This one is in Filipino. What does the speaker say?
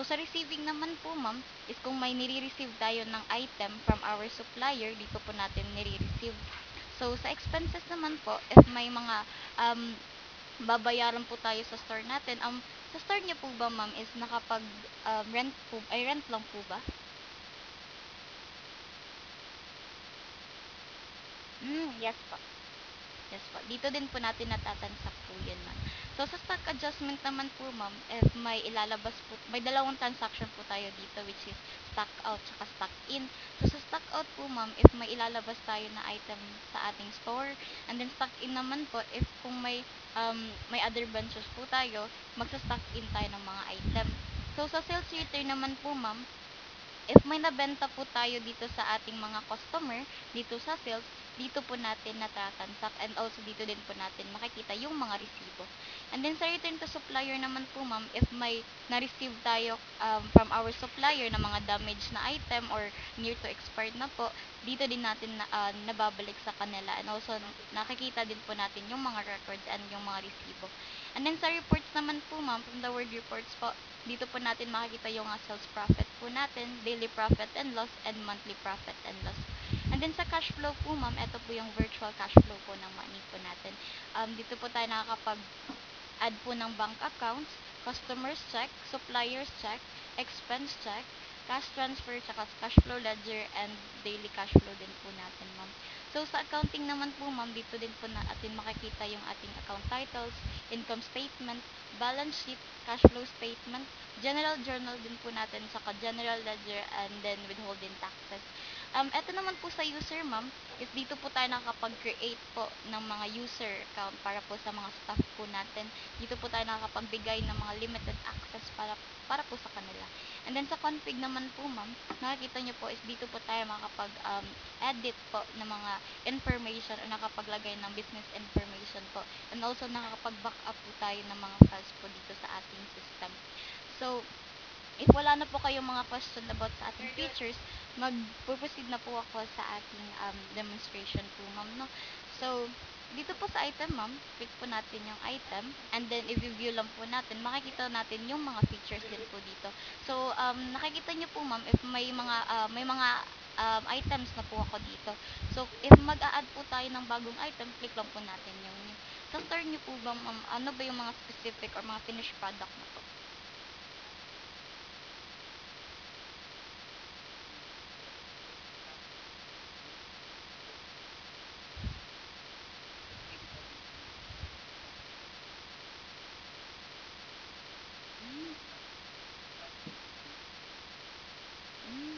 Sa receiving naman po ma'am, is kung may nire-receive tayo ng item from our supplier, dito po natin nire-receive. So, sa expenses naman po, if may mga um, babayaran po tayo sa store natin, sa store niyo po ba ma'am is nakapag rent po, ay rent lang po ba? Yes po. Yes po. Dito din po natin natatansak po yun, ma'am. So, sa stock adjustment naman po, ma'am, if may ilalabas po, may dalawang transaction po tayo dito, which is stock out saka stock in. So, sa stock out po, ma'am, if may ilalabas tayo na item sa ating store, and then stock in naman po, if kung may other branches po tayo, magsa-stock in tayo ng mga item. So, sa sales return naman po, ma'am, if may nabenta po tayo dito sa ating mga customer, dito sa sales, dito po natin natatansak, and also dito din po natin makikita yung mga resibo. And then sa return to supplier naman po ma'am, if may na-receive tayo from our supplier na mga damaged na item or near to expired na po, dito din natin nababalik sa kanila, and also nakikita din po natin yung mga records and yung mga resibo. And then sa reports naman po ma'am, from the word reports po, dito po natin makikita yung sales profit po natin, daily profit and loss, and monthly profit and loss. And then sa cash flow po ma'am, ito po yung virtual cash flow po ng money po natin. Dito po tayo nakakapag-add po ng bank accounts, customers check, suppliers check, expense check, cash transfer, tsaka cash flow ledger, and daily cash flow din po natin ma'am. So sa accounting naman po ma'am, dito din po natin makikita yung ating account titles, income statement, balance sheet, cash flow statement, general journal din po natin, saka general ledger, and then withholding taxes. Eto naman po sa user ma'am, is dito po tayo nakakapag-create po ng mga user account para po sa mga staff po natin. Dito po tayo nakakapagbigay ng mga limited access para po sa kanila. And then sa config naman po ma'am, nakikita nyo po is dito po tayo makakapag-edit po ng mga information o nakapaglagay ng business information po. And also nakakapag-backup po tayo ng mga files po dito sa ating system. So, if wala na po kayong mga question about sa ating features, mag-proceed na po ako sa ating demonstration po, ma'am, no? So, dito po sa item, ma'am, click po natin yung item, and then i-view lang po natin, makikita natin yung mga features din po dito. So, nakikita nyo po, ma'am, if may mga items na po ako dito. So, if mag-a-add po tayo ng bagong item, click lang po natin yung new. Sa store nyo po ba, ma'am, ano ba yung mga specific or mga finished product na po?